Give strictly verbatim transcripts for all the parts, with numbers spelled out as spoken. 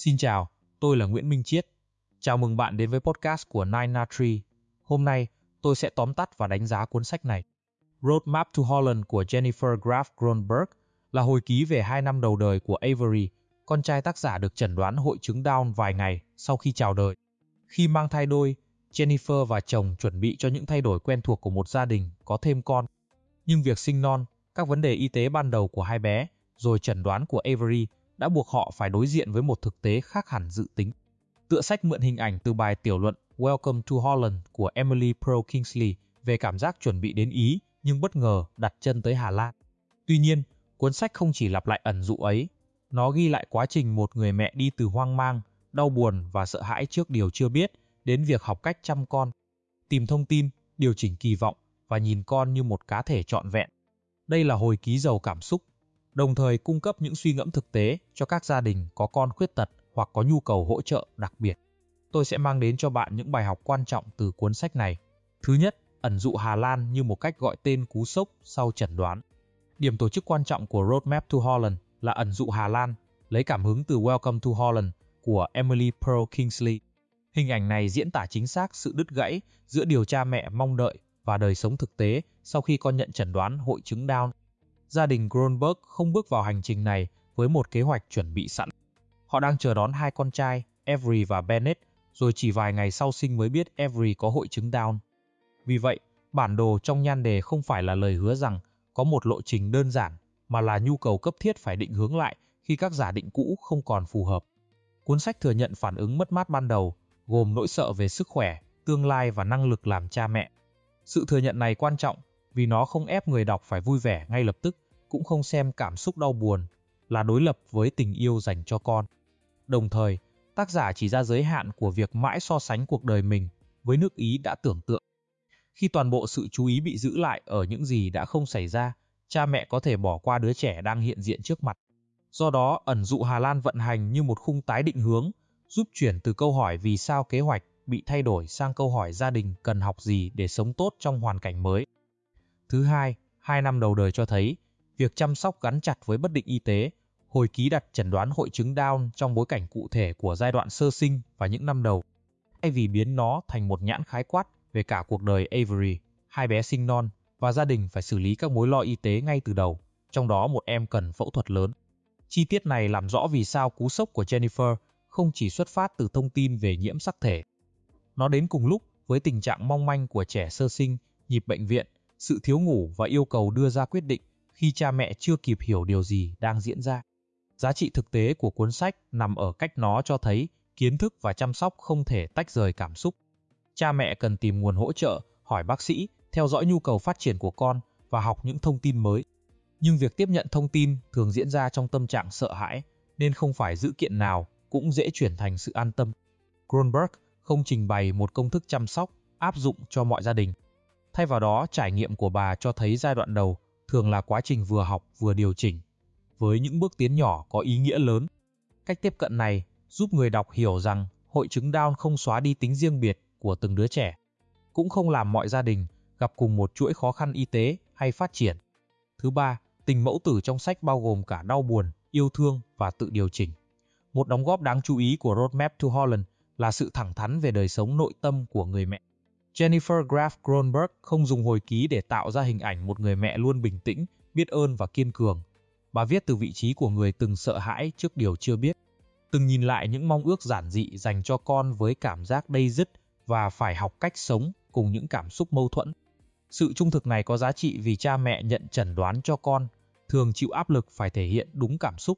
Xin chào, tôi là Nguyễn Minh Chiết. Chào mừng bạn đến với podcast của Nine Na Tree. Hôm nay, tôi sẽ tóm tắt và đánh giá cuốn sách này. Roadmap to Holland của Jennifer Graf Gronberg là hồi ký về hai năm đầu đời của Avery, con trai tác giả được chẩn đoán hội chứng Down vài ngày sau khi chào đời. Khi mang thai đôi, Jennifer và chồng chuẩn bị cho những thay đổi quen thuộc của một gia đình có thêm con. Nhưng việc sinh non, các vấn đề y tế ban đầu của hai bé, rồi chẩn đoán của Avery đã buộc họ phải đối diện với một thực tế khác hẳn dự tính. Tựa sách mượn hình ảnh từ bài tiểu luận Welcome to Holland của Emily Pearl Kingsley về cảm giác chuẩn bị đến Ý nhưng bất ngờ đặt chân tới Hà Lan. Tuy nhiên, cuốn sách không chỉ lặp lại ẩn dụ ấy, nó ghi lại quá trình một người mẹ đi từ hoang mang, đau buồn và sợ hãi trước điều chưa biết đến việc học cách chăm con, tìm thông tin, điều chỉnh kỳ vọng và nhìn con như một cá thể trọn vẹn. Đây là hồi ký giàu cảm xúc, đồng thời cung cấp những suy ngẫm thực tế cho các gia đình có con khuyết tật hoặc có nhu cầu hỗ trợ đặc biệt. Tôi sẽ mang đến cho bạn những bài học quan trọng từ cuốn sách này. Thứ nhất, ẩn dụ Hà Lan như một cách gọi tên cú sốc sau chẩn đoán. Điểm tổ chức quan trọng của Roadmap to Holland là ẩn dụ Hà Lan, lấy cảm hứng từ Welcome to Holland của Emily Pearl Kingsley. Hình ảnh này diễn tả chính xác sự đứt gãy giữa điều cha mẹ mong đợi và đời sống thực tế sau khi con nhận chẩn đoán hội chứng Down. Gia đình Gronberg không bước vào hành trình này với một kế hoạch chuẩn bị sẵn. Họ đang chờ đón hai con trai, Avery và Bennett, rồi chỉ vài ngày sau sinh mới biết Avery có hội chứng Down. Vì vậy, bản đồ trong nhan đề không phải là lời hứa rằng có một lộ trình đơn giản, mà là nhu cầu cấp thiết phải định hướng lại khi các giả định cũ không còn phù hợp. Cuốn sách thừa nhận phản ứng mất mát ban đầu, gồm nỗi sợ về sức khỏe, tương lai và năng lực làm cha mẹ. Sự thừa nhận này quan trọng vì nó không ép người đọc phải vui vẻ ngay lập tức, cũng không xem cảm xúc đau buồn là đối lập với tình yêu dành cho con. Đồng thời, tác giả chỉ ra giới hạn của việc mãi so sánh cuộc đời mình với nước Ý đã tưởng tượng. Khi toàn bộ sự chú ý bị giữ lại ở những gì đã không xảy ra, cha mẹ có thể bỏ qua đứa trẻ đang hiện diện trước mặt. Do đó, ẩn dụ Hà Lan vận hành như một khung tái định hướng, giúp chuyển từ câu hỏi vì sao kế hoạch bị thay đổi sang câu hỏi gia đình cần học gì để sống tốt trong hoàn cảnh mới. Thứ hai, hai năm đầu đời cho thấy, việc chăm sóc gắn chặt với bất định y tế, hồi ký đặt chẩn đoán hội chứng Down trong bối cảnh cụ thể của giai đoạn sơ sinh và những năm đầu, thay vì biến nó thành một nhãn khái quát về cả cuộc đời Avery, hai bé sinh non, và gia đình phải xử lý các mối lo y tế ngay từ đầu, trong đó một em cần phẫu thuật lớn. Chi tiết này làm rõ vì sao cú sốc của Jennifer không chỉ xuất phát từ thông tin về nhiễm sắc thể. Nó đến cùng lúc với tình trạng mong manh của trẻ sơ sinh, nhịp bệnh viện, sự thiếu ngủ và yêu cầu đưa ra quyết định khi cha mẹ chưa kịp hiểu điều gì đang diễn ra. Giá trị thực tế của cuốn sách nằm ở cách nó cho thấy kiến thức và chăm sóc không thể tách rời cảm xúc. Cha mẹ cần tìm nguồn hỗ trợ, hỏi bác sĩ, theo dõi nhu cầu phát triển của con và học những thông tin mới. Nhưng việc tiếp nhận thông tin thường diễn ra trong tâm trạng sợ hãi, nên không phải dữ kiện nào cũng dễ chuyển thành sự an tâm. Gronberg không trình bày một công thức chăm sóc áp dụng cho mọi gia đình. Thay vào đó, trải nghiệm của bà cho thấy giai đoạn đầu thường là quá trình vừa học vừa điều chỉnh, với những bước tiến nhỏ có ý nghĩa lớn. Cách tiếp cận này giúp người đọc hiểu rằng hội chứng Down không xóa đi tính riêng biệt của từng đứa trẻ, cũng không làm mọi gia đình gặp cùng một chuỗi khó khăn y tế hay phát triển. Thứ ba, tình mẫu tử trong sách bao gồm cả đau buồn, yêu thương và tự điều chỉnh. Một đóng góp đáng chú ý của Roadmap to Holland là sự thẳng thắn về đời sống nội tâm của người mẹ. Jennifer Graf Gronberg không dùng hồi ký để tạo ra hình ảnh một người mẹ luôn bình tĩnh, biết ơn và kiên cường. Bà viết từ vị trí của người từng sợ hãi trước điều chưa biết, từng nhìn lại những mong ước giản dị dành cho con với cảm giác day dứt và phải học cách sống cùng những cảm xúc mâu thuẫn. Sự trung thực này có giá trị vì cha mẹ nhận chẩn đoán cho con thường chịu áp lực phải thể hiện đúng cảm xúc.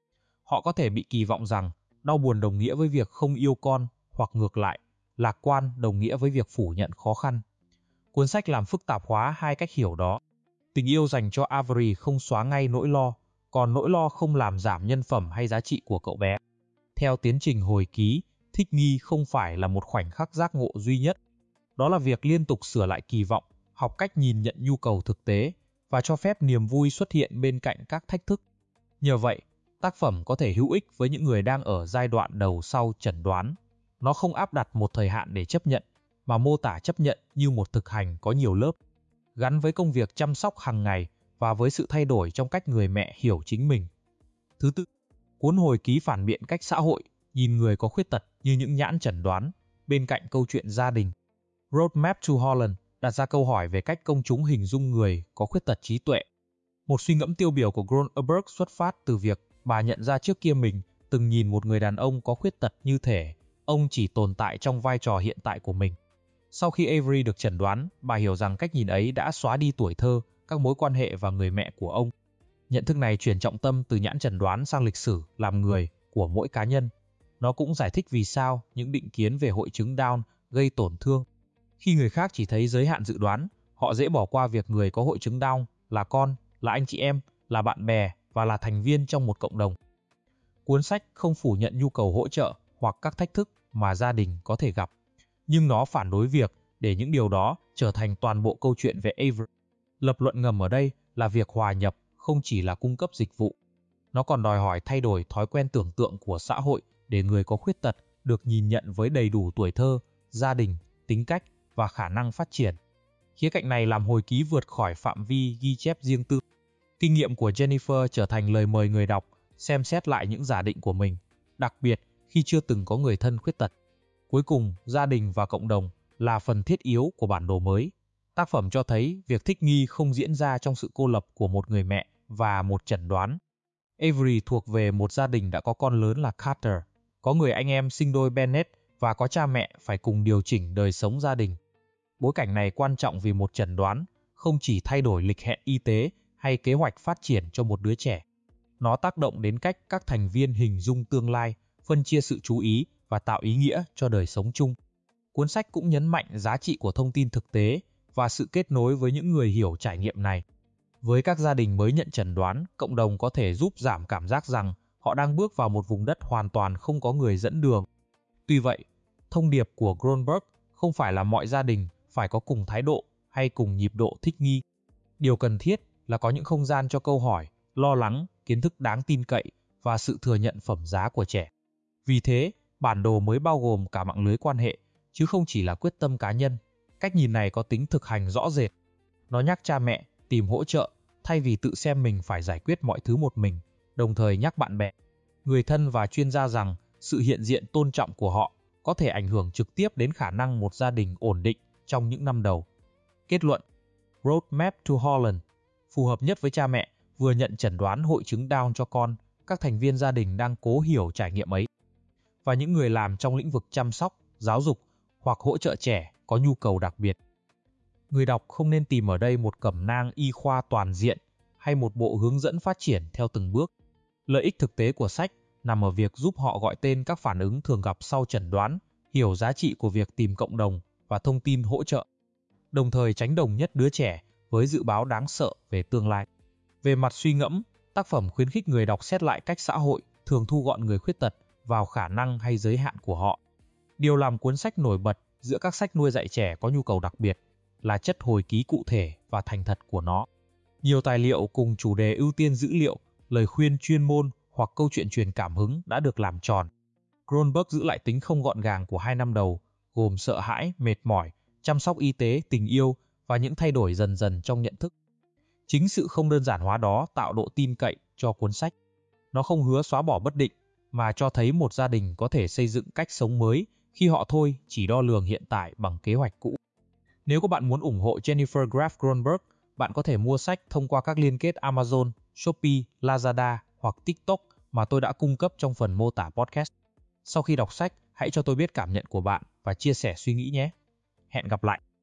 Họ có thể bị kỳ vọng rằng đau buồn đồng nghĩa với việc không yêu con, hoặc ngược lại, lạc quan đồng nghĩa với việc phủ nhận khó khăn. Cuốn sách làm phức tạp hóa hai cách hiểu đó. Tình yêu dành cho Avery không xóa ngay nỗi lo, còn nỗi lo không làm giảm nhân phẩm hay giá trị của cậu bé. Theo tiến trình hồi ký, thích nghi không phải là một khoảnh khắc giác ngộ duy nhất. Đó là việc liên tục sửa lại kỳ vọng, học cách nhìn nhận nhu cầu thực tế và cho phép niềm vui xuất hiện bên cạnh các thách thức. Nhờ vậy, tác phẩm có thể hữu ích với những người đang ở giai đoạn đầu sau chẩn đoán. Nó không áp đặt một thời hạn để chấp nhận, mà mô tả chấp nhận như một thực hành có nhiều lớp, gắn với công việc chăm sóc hàng ngày và với sự thay đổi trong cách người mẹ hiểu chính mình. Thứ tư, cuốn hồi ký phản biện cách xã hội, nhìn người có khuyết tật như những nhãn chẩn đoán bên cạnh câu chuyện gia đình. Roadmap to Holland đặt ra câu hỏi về cách công chúng hình dung người có khuyết tật trí tuệ. Một suy ngẫm tiêu biểu của Grönberg xuất phát từ việc bà nhận ra trước kia mình từng nhìn một người đàn ông có khuyết tật như thể ông chỉ tồn tại trong vai trò hiện tại của mình. Sau khi Avery được chẩn đoán, bà hiểu rằng cách nhìn ấy đã xóa đi tuổi thơ, các mối quan hệ và người mẹ của ông. Nhận thức này chuyển trọng tâm từ nhãn chẩn đoán sang lịch sử làm người của mỗi cá nhân. Nó cũng giải thích vì sao những định kiến về hội chứng Down gây tổn thương. Khi người khác chỉ thấy giới hạn dự đoán, họ dễ bỏ qua việc người có hội chứng Down là con, là anh chị em, là bạn bè và là thành viên trong một cộng đồng. Cuốn sách không phủ nhận nhu cầu hỗ trợ hoặc các thách thức mà gia đình có thể gặp, nhưng nó phản đối việc để những điều đó trở thành toàn bộ câu chuyện về Avery. Lập luận ngầm ở đây là việc hòa nhập không chỉ là cung cấp dịch vụ. Nó còn đòi hỏi thay đổi thói quen tưởng tượng của xã hội để người có khuyết tật được nhìn nhận với đầy đủ tuổi thơ, gia đình, tính cách và khả năng phát triển. Khía cạnh này làm hồi ký vượt khỏi phạm vi ghi chép riêng tư. Kinh nghiệm của Jennifer trở thành lời mời người đọc xem xét lại những giả định của mình, đặc biệt khi chưa từng có người thân khuyết tật. Cuối cùng, gia đình và cộng đồng là phần thiết yếu của bản đồ mới. Tác phẩm cho thấy việc thích nghi không diễn ra trong sự cô lập của một người mẹ và một chẩn đoán. Avery thuộc về một gia đình đã có con lớn là Carter, có người anh em sinh đôi Bennett và có cha mẹ phải cùng điều chỉnh đời sống gia đình. Bối cảnh này quan trọng vì một chẩn đoán không chỉ thay đổi lịch hẹn y tế hay kế hoạch phát triển cho một đứa trẻ. Nó tác động đến cách các thành viên hình dung tương lai, phân chia sự chú ý và tạo ý nghĩa cho đời sống chung. Cuốn sách cũng nhấn mạnh giá trị của thông tin thực tế và sự kết nối với những người hiểu trải nghiệm này. Với các gia đình mới nhận chẩn đoán, cộng đồng có thể giúp giảm cảm giác rằng họ đang bước vào một vùng đất hoàn toàn không có người dẫn đường. Tuy vậy, thông điệp của Grönberg không phải là mọi gia đình phải có cùng thái độ hay cùng nhịp độ thích nghi. Điều cần thiết là có những không gian cho câu hỏi, lo lắng, kiến thức đáng tin cậy và sự thừa nhận phẩm giá của trẻ. Vì thế, bản đồ mới bao gồm cả mạng lưới quan hệ, chứ không chỉ là quyết tâm cá nhân. Cách nhìn này có tính thực hành rõ rệt. Nó nhắc cha mẹ tìm hỗ trợ thay vì tự xem mình phải giải quyết mọi thứ một mình, đồng thời nhắc bạn bè, người thân và chuyên gia rằng sự hiện diện tôn trọng của họ có thể ảnh hưởng trực tiếp đến khả năng một gia đình ổn định trong những năm đầu. Kết luận: Roadmap to Holland phù hợp nhất với cha mẹ vừa nhận chẩn đoán hội chứng Down cho con, các thành viên gia đình đang cố hiểu trải nghiệm ấy, và những người làm trong lĩnh vực chăm sóc, giáo dục hoặc hỗ trợ trẻ có nhu cầu đặc biệt. Người đọc không nên tìm ở đây một cẩm nang y khoa toàn diện hay một bộ hướng dẫn phát triển theo từng bước. Lợi ích thực tế của sách nằm ở việc giúp họ gọi tên các phản ứng thường gặp sau chẩn đoán, hiểu giá trị của việc tìm cộng đồng và thông tin hỗ trợ, đồng thời tránh đồng nhất đứa trẻ với dự báo đáng sợ về tương lai. Về mặt suy ngẫm, tác phẩm khuyến khích người đọc xét lại cách xã hội thường thu gọn người khuyết tật vào khả năng hay giới hạn của họ. Điều làm cuốn sách nổi bật giữa các sách nuôi dạy trẻ có nhu cầu đặc biệt là chất hồi ký cụ thể và thành thật của nó. Nhiều tài liệu cùng chủ đề ưu tiên dữ liệu, lời khuyên chuyên môn hoặc câu chuyện truyền cảm hứng đã được làm tròn. Grönberg giữ lại tính không gọn gàng của hai năm đầu, gồm sợ hãi, mệt mỏi, chăm sóc y tế, tình yêu và những thay đổi dần dần trong nhận thức. Chính sự không đơn giản hóa đó tạo độ tin cậy cho cuốn sách. Nó không hứa xóa bỏ bất định, mà cho thấy một gia đình có thể xây dựng cách sống mới khi họ thôi chỉ đo lường hiện tại bằng kế hoạch cũ. Nếu các bạn muốn ủng hộ Jennifer Graf Grönberg, bạn có thể mua sách thông qua các liên kết Amazon, Shopee, Lazada hoặc TikTok mà tôi đã cung cấp trong phần mô tả podcast. Sau khi đọc sách, hãy cho tôi biết cảm nhận của bạn và chia sẻ suy nghĩ nhé. Hẹn gặp lại!